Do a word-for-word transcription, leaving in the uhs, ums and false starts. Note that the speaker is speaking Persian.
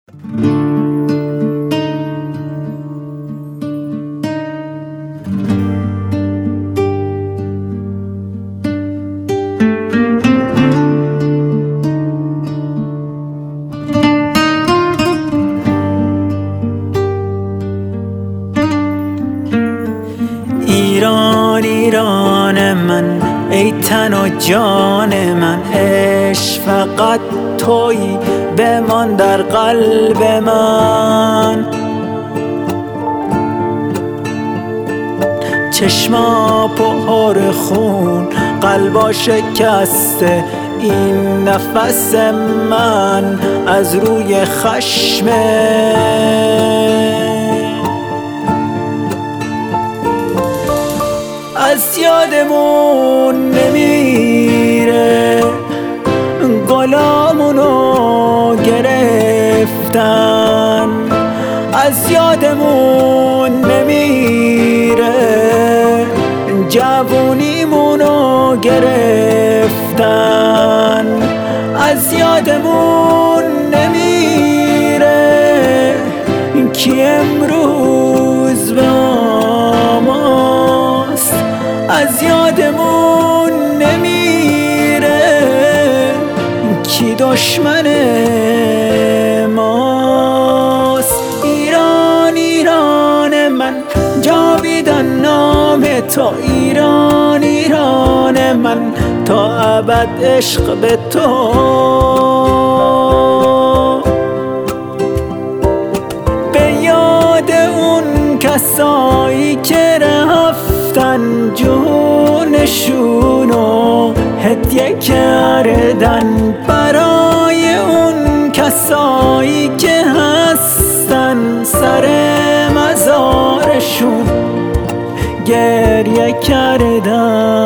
ایران ایران من، ای تن و جان من، عشق فقط تویی بمان در قلب من. چشما پر خون، قلبا شکسته، این نفس من از روی خشمه. از یادمون نمیره گلامونو گرفتن، از یادمون نمیره جوونیمونو گرفتن، از یادمون نمیره کی امروز به ماست، از یادمون نمیره کی دشمن ماست. ایران ایران من، جاویدان نام تو، ایران ایران من، تا ابد عشق به تو. به یاد اون کسایی که رفتن، جونشونو هدیه کردن، برای اون کسایی که هستن سر مزارشون گریه کردن.